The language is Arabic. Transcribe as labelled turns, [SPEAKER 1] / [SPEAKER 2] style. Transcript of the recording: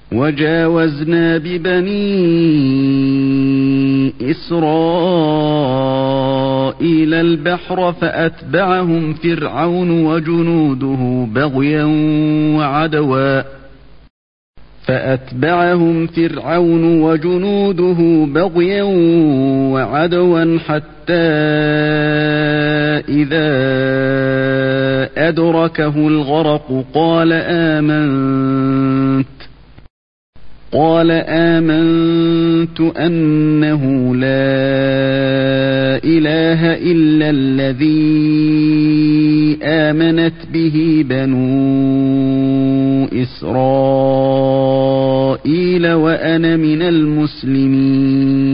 [SPEAKER 1] وجاوزنا ببني إسرائيل البحر فأتبعهم فرعون وجنوده بغيا وعدوا حتى إذا أدركه الغرق قال آمنت أنه لا إله إلا الذي آمنت به بنو إسرائيل وأنا من المسلمين.